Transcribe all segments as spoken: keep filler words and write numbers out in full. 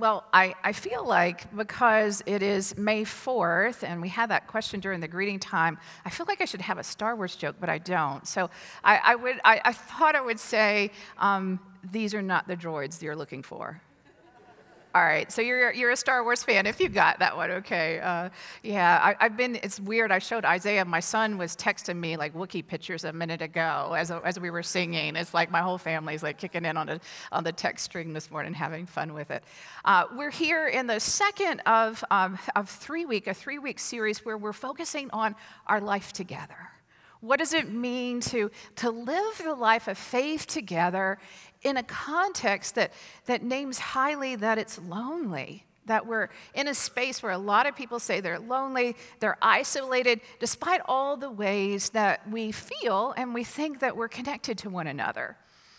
Well, I, I feel like because it is May fourth, and we had that question during the greeting time, I feel like I should have a Star Wars joke, but I don't. So I, I, would, I, I thought I would say, um, these are not the droids you're looking for. All right, so you're you're a Star Wars fan if you got that one, okay. Uh, yeah, I, I've been, it's weird, I showed Isaiah, my son was texting me like Wookiee pictures a minute ago as, as we were singing. It's like my whole family's like kicking in on, a, on the text string this morning, having fun with it. Uh, we're here in the second of, um, of three week, a three week series where we're focusing on our life together. What does it mean to, to live the life of faith together in a context that, that names highly that it's lonely, that we're in a space where a lot of people say they're lonely, they're isolated, despite all the ways that we feel and we think that we're connected to one another.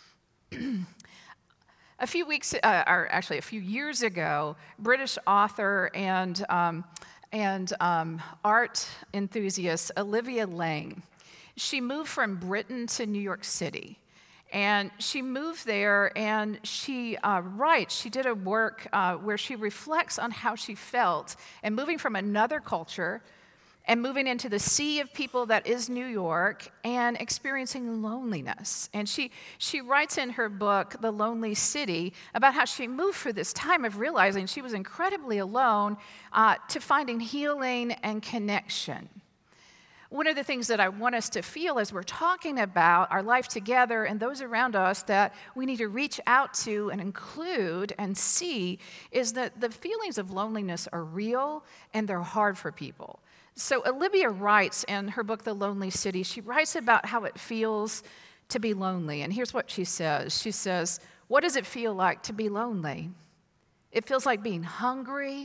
A few weeks, uh, or actually a few years ago, British author and, um, and um, art enthusiast Olivia Laing, she moved from Britain to New York City. And she moved there and she uh, writes, she did a work uh, where she reflects on how she felt and moving from another culture and moving into the sea of people that is New York and experiencing loneliness. And she, she writes in her book, The Lonely City, about how she moved through this time of realizing she was incredibly alone uh, to finding healing and connection. One of the things that I want us to feel as we're talking about our life together and those around us that we need to reach out to and include and see is that the feelings of loneliness are real and they're hard for people. So Olivia writes in her book, The Lonely City, she writes about how it feels to be lonely. And here's what she says. She says, what does it feel like to be lonely? It feels like being hungry,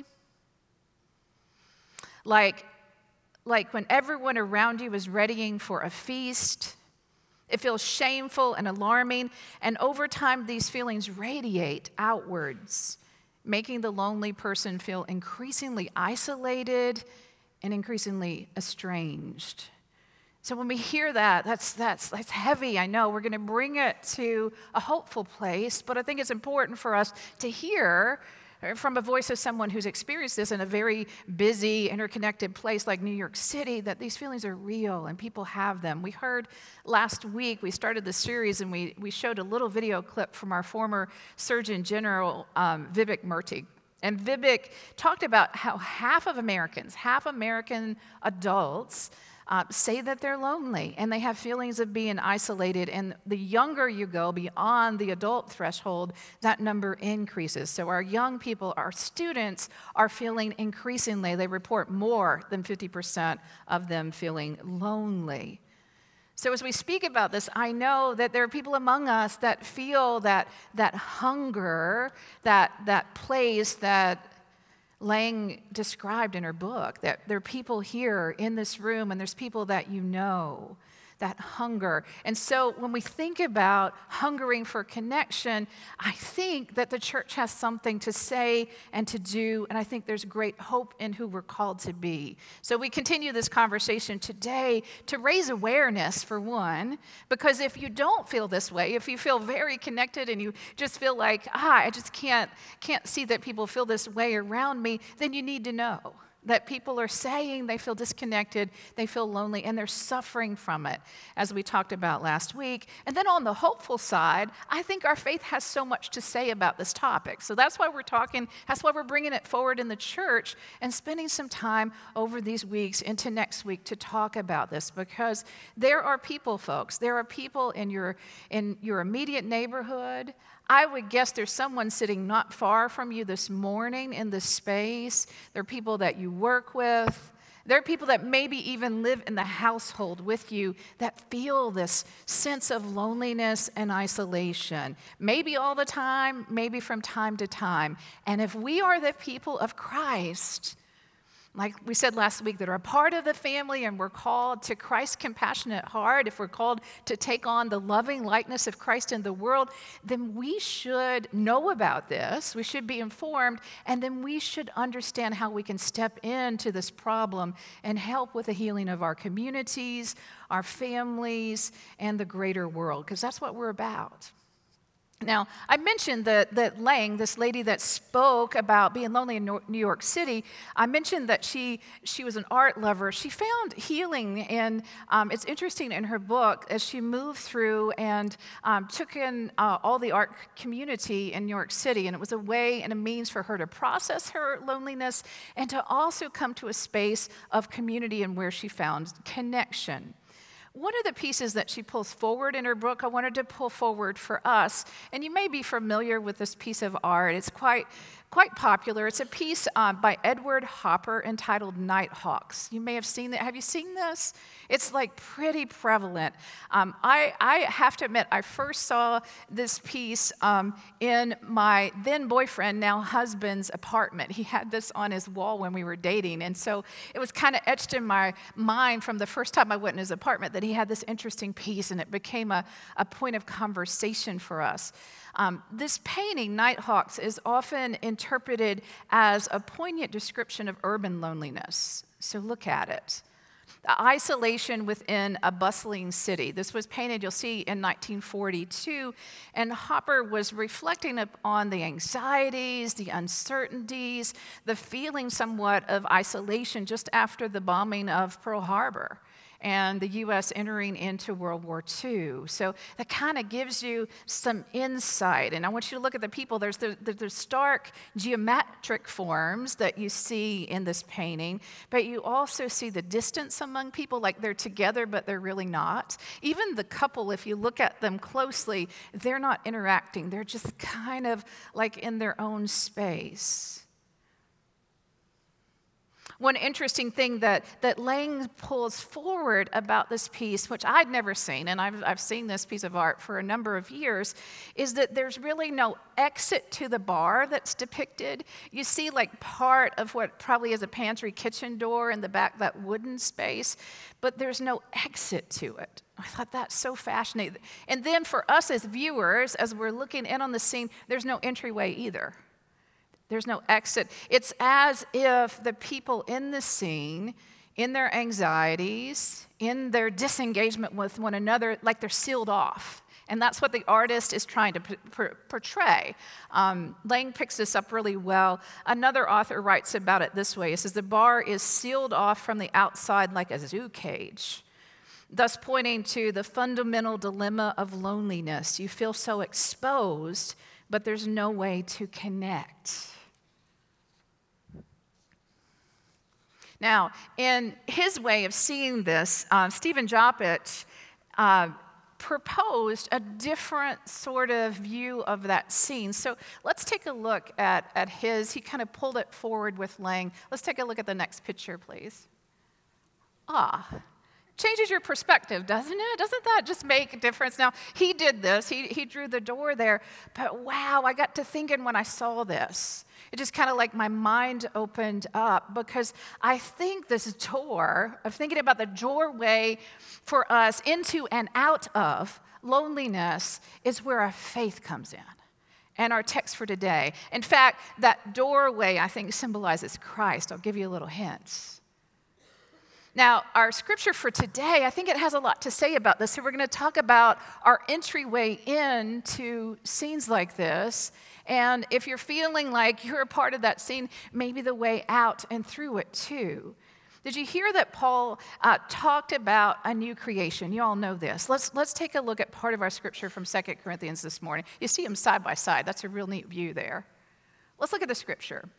like Like when everyone around you is readying for a feast. It feels shameful and alarming, and over time these feelings radiate outwards, making the lonely person feel increasingly isolated and increasingly estranged. So when we hear that, that's, that's, that's heavy, I know. We're going to bring it to a hopeful place, but I think it's important for us to hear from a voice of someone who's experienced this in a very busy, interconnected place like New York City, that these feelings are real and people have them. We heard last week, we started the series and we, we showed a little video clip from our former Surgeon General, um, Vivek Murthy. And Vivek talked about how half of Americans, half American adults, Uh, say that they're lonely and they have feelings of being isolated. And the younger you go beyond the adult threshold, that number increases. So our young people, our students, are feeling increasingly, they report more than fifty percent of them feeling lonely. So as we speak about this, I know that there are people among us that feel that, that hunger, that, that place that Laing described in her book, that there are people here in this room and there's people that you know, that hunger. And so when we think about hungering for connection, I think that the church has something to say and to do, and I think there's great hope in who we're called to be. So we continue this conversation today to raise awareness, for one, because if you don't feel this way, if you feel very connected and you just feel like, ah, I just can't, can't see that people feel this way around me, then you need to know that people are saying they feel disconnected, they feel lonely, and they're suffering from it, as we talked about last week. And then on the hopeful side, I think our faith has so much to say about this topic. So that's why we're talking, that's why we're bringing it forward in the church and spending some time over these weeks into next week to talk about this, because there are people, folks, there are people in your, in your immediate neighborhood. I would guess there's someone sitting not far from you this morning in this space. There are people that you work with. There are people that maybe even live in the household with you that feel this sense of loneliness and isolation. Maybe all the time, maybe from time to time. And if we are the people of Christ, like we said last week, that are a part of the family and we're called to Christ's compassionate heart, if we're called to take on the loving likeness of Christ in the world, then we should know about this, we should be informed, and then we should understand how we can step into this problem and help with the healing of our communities, our families, and the greater world, because that's what we're about. Now, I mentioned that, that Lang, this lady that spoke about being lonely in New York City, I mentioned that she, she was an art lover. She found healing, and um, it's interesting in her book as she moved through and um, took in uh, all the art community in New York City, and it was a way and a means for her to process her loneliness and to also come to a space of community and where she found connection. One of the pieces that she pulls forward in her book, I wanted to pull forward for us, and you may be familiar with this piece of art. It's quite, quite popular. It's a piece uh, by Edward Hopper entitled Nighthawks. You may have seen that. Have you seen this? It's like pretty prevalent. Um, I, I have to admit, I first saw this piece um, in my then boyfriend, now husband's apartment. He had this on his wall when we were dating, and so it was kind of etched in my mind from the first time I went in his apartment that he had this interesting piece, and it became a, a point of conversation for us. Um, this painting, Nighthawks, is often interpreted as a poignant description of urban loneliness. So look at it. The isolation within a bustling city. This was painted, you'll see, in nineteen forty-two, and Hopper was reflecting on the anxieties, the uncertainties, the feeling somewhat of isolation just after the bombing of Pearl Harbor and the U S entering into World War Two. So that kind of gives you some insight. And I want you to look at the people. There's the, the, the stark geometric forms that you see in this painting, but you also see the distance among people, like they're together, but they're really not. Even the couple, if you look at them closely, they're not interacting. They're just kind of like in their own space. One interesting thing that, that Lang pulls forward about this piece, which I'd never seen, and I've, I've seen this piece of art for a number of years, is that there's really no exit to the bar that's depicted. You see like part of what probably is a pantry kitchen door in the back, that wooden space, but there's no exit to it. I thought that's so fascinating. And then for us as viewers, as we're looking in on the scene, there's no entryway either. There's no exit. It's as if the people in the scene, in their anxieties, in their disengagement with one another, like they're sealed off. And that's what the artist is trying to p- p- portray. Um, Lang picks this up really well. Another author writes about it this way. It says, the bar is sealed off from the outside like a zoo cage, thus pointing to the fundamental dilemma of loneliness. You feel so exposed, but there's no way to connect. Now, in his way of seeing this, uh, Stephen Joppich uh, proposed a different sort of view of that scene. So let's take a look at, at his. He kind of pulled it forward with Lang. Let's take a look at the next picture, please. Ah. Changes your perspective, doesn't it? Doesn't that just make a difference? Now, he did this. He, he drew the door there. But wow, I got to thinking when I saw this. It just kind of like my mind opened up, because I think this door, of thinking about the doorway for us into and out of loneliness, is where our faith comes in. And our text for today. In fact, that doorway, I think, symbolizes Christ. I'll give you a little hint. Now, our scripture for today, I think it has a lot to say about this. So we're going to talk about our entryway into scenes like this. And if you're feeling like you're a part of that scene, maybe the way out and through it too. Did you hear that Paul uh, talked about a new creation? You all know this. Let's, let's take a look at part of our scripture from Second Corinthians this morning. You see them side by side. That's a real neat view there. Let's look at the scripture.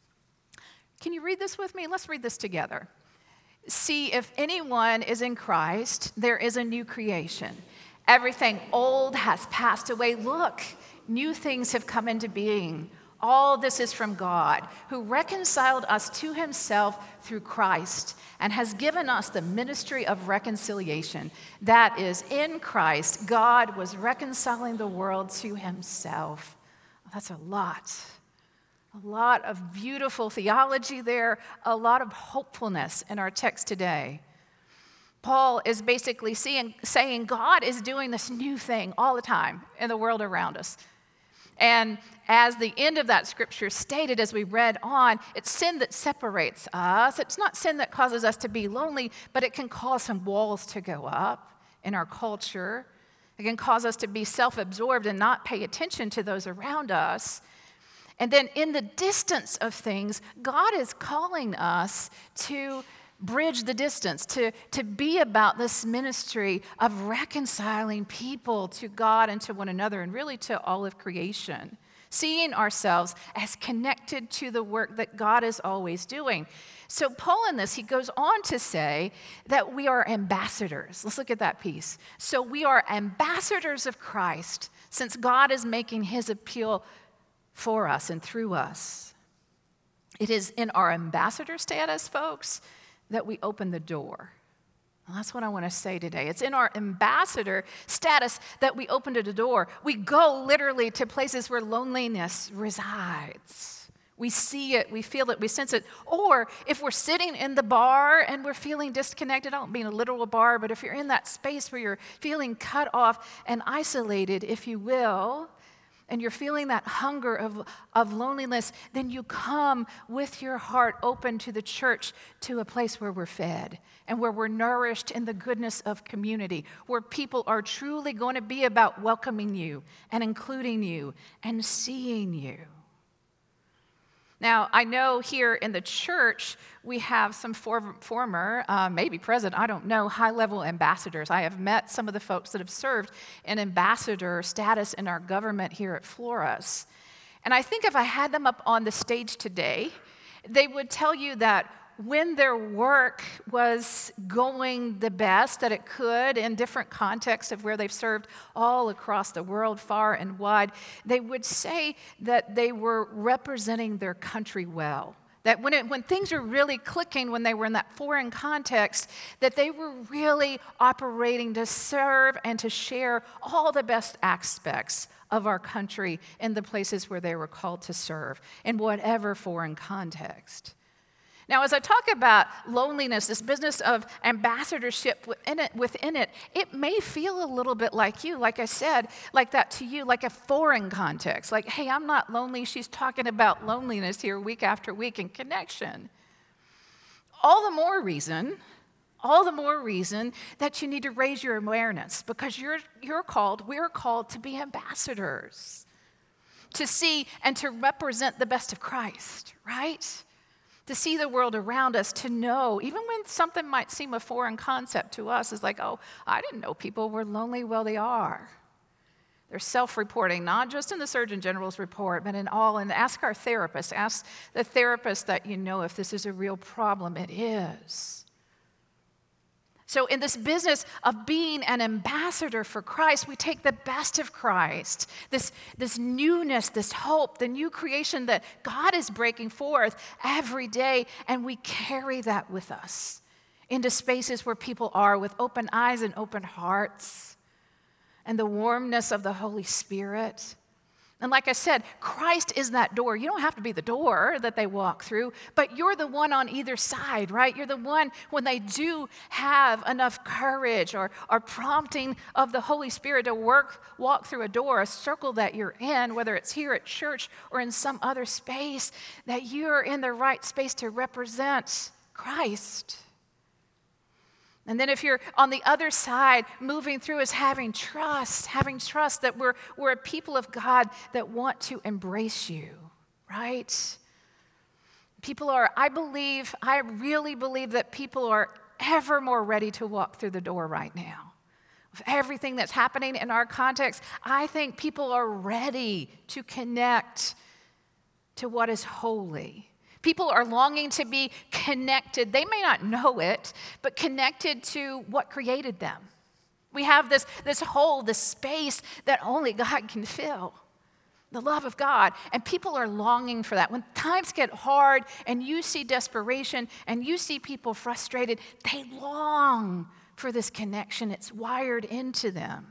Can you read this with me? Let's read this together. See, if anyone is in Christ, there is a new creation. Everything old has passed away. Look, new things have come into being. All this is from God, who reconciled us to himself through Christ and has given us the ministry of reconciliation. That is, in Christ, God was reconciling the world to himself. That's a lot. A lot of beautiful theology there, a lot of hopefulness in our text today. Paul is basically seeing, saying God is doing this new thing all the time in the world around us. And as the end of that scripture stated, as we read on, it's sin that separates us. It's not sin that causes us to be lonely, but it can cause some walls to go up in our culture. It can cause us to be self-absorbed and not pay attention to those around us. And then in the distance of things, God is calling us to bridge the distance, to, to be about this ministry of reconciling people to God and to one another and really to all of creation, seeing ourselves as connected to the work that God is always doing. So Paul in this, he goes on to say that we are ambassadors. Let's look at that piece. So we are ambassadors of Christ since God is making his appeal for us and through us. It is in our ambassador status, folks, that we open the door. Well, that's what I want to say today. It's in our ambassador status that we open the door. We go literally to places where loneliness resides. We see it, we feel it, we sense it. Or if we're sitting in the bar and we're feeling disconnected, I don't mean a literal bar, but if you're in that space where you're feeling cut off and isolated, if you will, and you're feeling that hunger of, of loneliness, then you come with your heart open to the church, to a place where we're fed and where we're nourished in the goodness of community, where people are truly going to be about welcoming you and including you and seeing you. Now, I know here in the church, we have some for, former, uh, maybe present, I don't know, high-level ambassadors. I have met some of the folks that have served in ambassador status in our government here at Flores. And I think if I had them up on the stage today, they would tell you that when their work was going the best that it could in different contexts of where they've served all across the world, far and wide, they would say that they were representing their country well. That when, it, when things were really clicking, when they were in that foreign context, that they were really operating to serve and to share all the best aspects of our country in the places where they were called to serve, in whatever foreign context. Now, as I talk about loneliness, this business of ambassadorship within it, within it, it may feel a little bit like you, like I said, like that to you, like a foreign context. Like, hey, I'm not lonely. She's talking about loneliness here week after week in connection. All the more reason, all the more reason that you need to raise your awareness, because you're, you're called, we're called to be ambassadors, to see and to represent the best of Christ, right? To see the world around us, to know, even when something might seem a foreign concept to us, is like, oh, I didn't know people were lonely. Well, they are. They're self-reporting, not just in the Surgeon General's report, but in all. And ask our therapist, ask the therapist that you know if this is a real problem. It is. So in this business of being an ambassador for Christ, we take the best of Christ, this, this newness, this hope, the new creation that God is breaking forth every day, and we carry that with us into spaces where people are with open eyes and open hearts and the warmness of the Holy Spirit. And like I said, Christ is that door. You don't have to be the door that they walk through, but you're the one on either side, right? You're the one when they do have enough courage or, or prompting of the Holy Spirit to work, walk through a door, a circle that you're in, whether it's here at church or in some other space, that you're in the right space to represent Christ. And then if you're on the other side, moving through is having trust, having trust that we're, we're a people of God that want to embrace you, right? People are, I believe, I really believe that people are ever more ready to walk through the door right now. With everything that's happening in our context, I think people are ready to connect to what is holy. People are longing to be connected. They may not know it, but connected to what created them. We have this, this hole, this space that only God can fill, the love of God. And people are longing for that. When times get hard and you see desperation and you see people frustrated, they long for this connection. It's wired into them.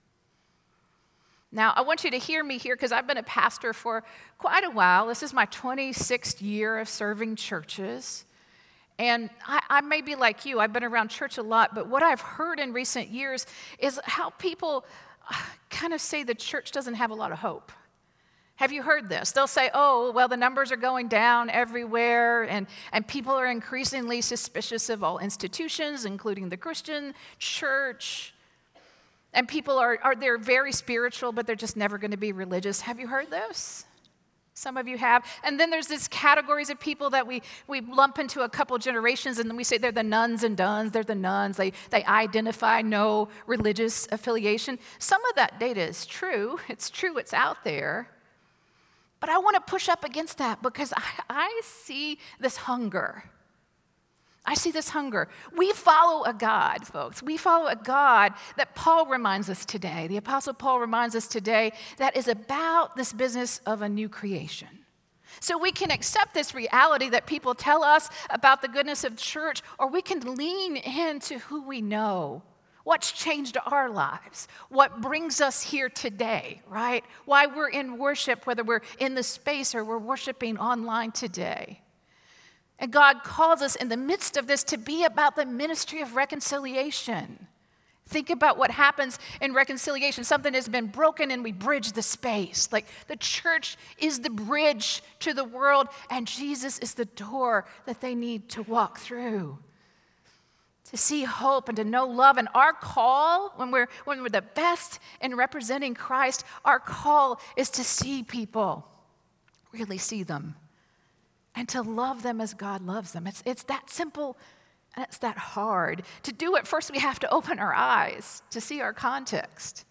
Now, I want you to hear me here because I've been a pastor for quite a while. This is my twenty-sixth year of serving churches. And I, I may be like you, I've been around church a lot, but what I've heard in recent years is how people kind of say the church doesn't have a lot of hope. Have you heard this? They'll say, oh, well, the numbers are going down everywhere, and, and people are increasingly suspicious of all institutions, including the Christian church. And people are, are they're very spiritual, but they're just never going to be religious. Have you heard those? Some of you have. And then there's these categories of people that we, we lump into a couple generations, and then we say they're the nuns and duns, they're the nuns. They, they identify no religious affiliation. Some of that data is true. It's true, it's out there. But I want to push up against that because I, I see this hunger. I see this hunger. We follow a God, folks. We follow a God that Paul reminds us today, the Apostle Paul reminds us today, that is about this business of a new creation. So we can accept this reality that people tell us about the goodness of church, or we can lean into who we know, what's changed our lives, what brings us here today, right? Why we're in worship, whether we're in the space or we're worshiping online today. And God calls us in the midst of this to be about the ministry of reconciliation. Think about what happens in reconciliation. Something has been broken and we bridge the space. Like the church is the bridge to the world, and Jesus is the door that they need to walk through. To see hope and to know love. And our call, when we're, when we're the best in representing Christ, our call is to see people, really see them. And to love them as God loves them. It's, it's that simple and it's that hard. To do it, first we have to open our eyes to see our context.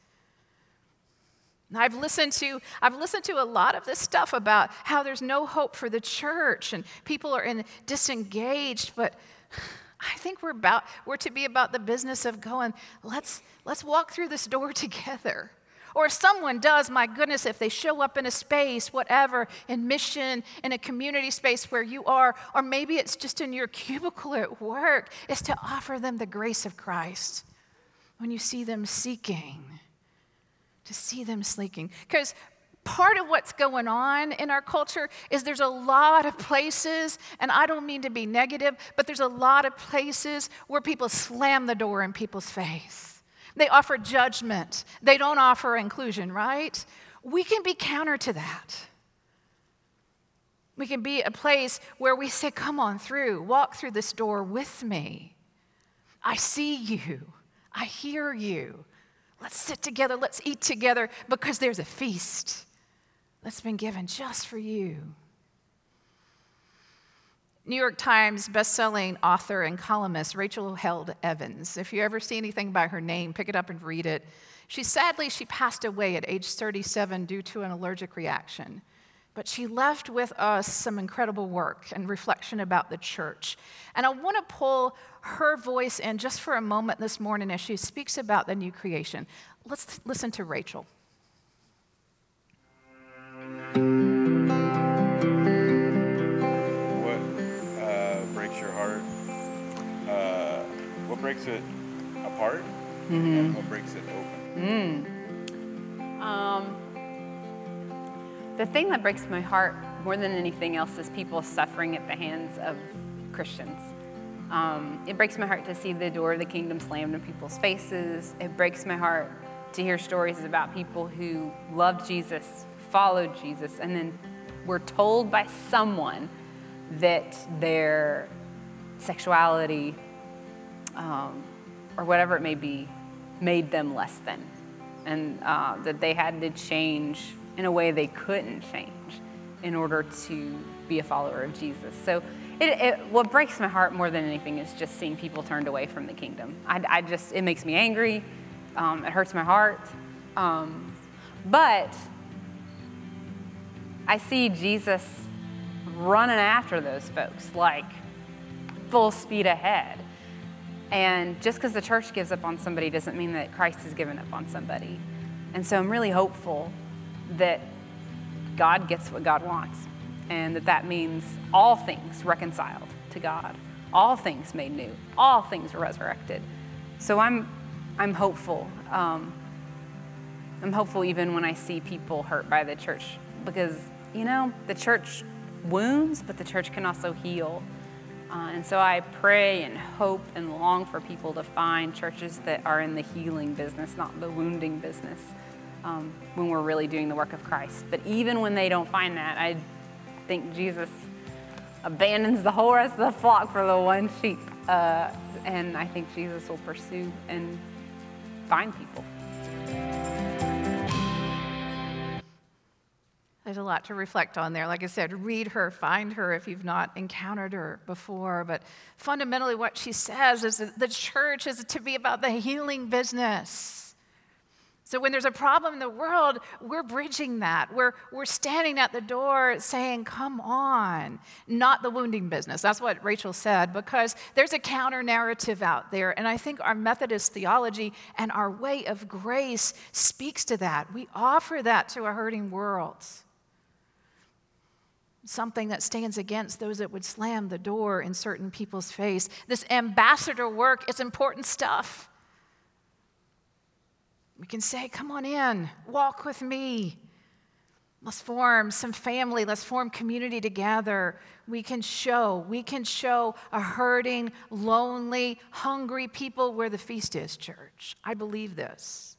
And I've listened to, I've listened to a lot of this stuff about how there's no hope for the church and people are in, disengaged, but I think we're about, we're to be about the business of going, let's, let's walk through this door together. Or if someone does, my goodness, if they show up in a space, whatever, in mission, in a community space where you are, or maybe it's just in your cubicle at work, is to offer them the grace of Christ when you see them seeking, to see them seeking. Because part of what's going on in our culture is there's a lot of places, and I don't mean to be negative, but there's a lot of places where people slam the door in people's face. They offer judgment. They don't offer inclusion, right? We can be counter to that. We can be a place where we say, come on through, walk through this door with me. I see you. I hear you. Let's sit together. Let's eat together because there's a feast that's been given just for you. New York Times bestselling author and columnist Rachel Held Evans. If you ever see anything by her name, pick it up and read it. She sadly, she passed away at age thirty-seven due to an allergic reaction. But she left with us some incredible work and reflection about the church. And I want to pull her voice in just for a moment this morning as she speaks about the new creation. Let's listen to Rachel. What breaks it apart, mm-hmm. and what breaks it open? Mm. Um, the thing that breaks my heart more than anything else is people suffering at the hands of Christians. Um, it breaks my heart to see the door of the kingdom slammed in people's faces. It breaks my heart to hear stories about people who loved Jesus, followed Jesus, and then were told by someone that their sexuality Um, or whatever it may be, made them less than, and uh, that they had to change in a way they couldn't change in order to be a follower of Jesus. So it, it, what breaks my heart more than anything is just seeing people turned away from the kingdom. I, I just, it makes me angry. Um, it hurts my heart. Um, but I see Jesus running after those folks, like full speed ahead. And just because the church gives up on somebody doesn't mean that Christ has given up on somebody. And so I'm really hopeful that God gets what God wants, and that that means all things reconciled to God, all things made new, all things resurrected. So I'm, I'm hopeful. Um, I'm hopeful even when I see people hurt by the church, because, you know, the church wounds, but the church can also heal. Uh, and so I pray and hope and long for people to find churches that are in the healing business, not the wounding business, um, when we're really doing the work of Christ. But even when they don't find that, I think Jesus abandons the whole rest of the flock for the one sheep. Uh, and I think Jesus will pursue and find people. There's a lot to reflect on there. Like I said, read her, find her if you've not encountered her before. But fundamentally, what she says is that the church is to be about the healing business. So when there's a problem in the world, we're bridging that. We're, we're standing at the door saying, come on, not the wounding business. That's what Rachel said, because there's a counter narrative out there. And I think our Methodist theology and our way of grace speaks to that. We offer that to a hurting world. Something that stands against those that would slam the door in certain people's face. This ambassador work is important stuff. We can say, come on in, walk with me. Let's form some family. Let's form community together. We can show, we can show a hurting, lonely, hungry people where the feast is, church. I believe this.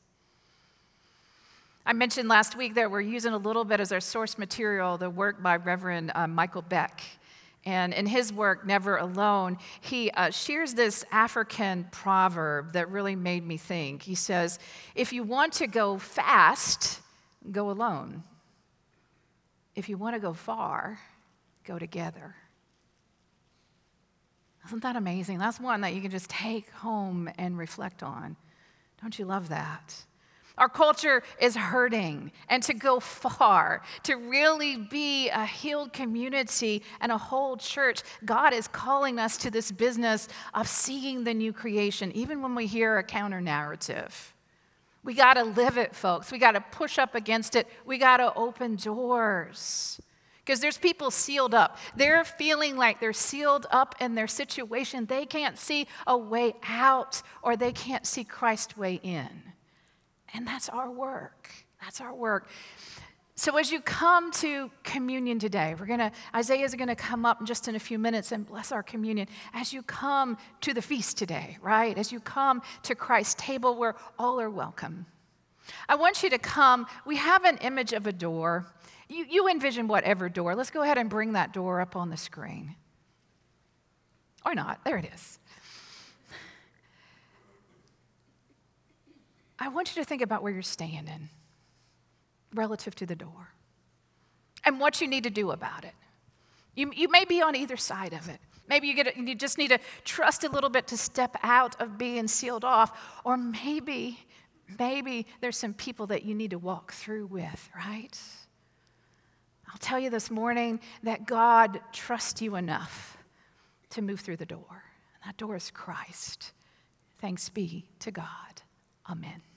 I mentioned last week that we're using a little bit as our source material the work by Reverend uh, Michael Beck. And in his work, Never Alone, he uh, shares this African proverb that really made me think. He says, if you want to go fast, go alone. If you want to go far, go together. Isn't that amazing? That's one that you can just take home and reflect on. Don't you love that? Our culture is hurting, and to go far, to really be a healed community and a whole church, God is calling us to this business of seeing the new creation, even when we hear a counter narrative. We got to live it, folks. We got to push up against it. We got to open doors. Because there's people sealed up. They're feeling like they're sealed up in their situation. They can't see a way out, or they can't see Christ's way in. And that's our work. That's our work. So as you come to communion today, we're gonna, Isaiah's gonna come up just in a few minutes and bless our communion. As you come to the feast today, right? As you come to Christ's table where all are welcome. I want you to come. We have an image of a door. You, you envision whatever door. Let's go ahead and bring that door up on the screen. Or not, there it is. I want you to think about where you're standing relative to the door and what you need to do about it. You, you may be on either side of it. Maybe you, get a, you just need to trust a little bit to step out of being sealed off. Or maybe, maybe there's some people that you need to walk through with, right? I'll tell you this morning that God trusts you enough to move through the door. And that door is Christ. Thanks be to God. Amen.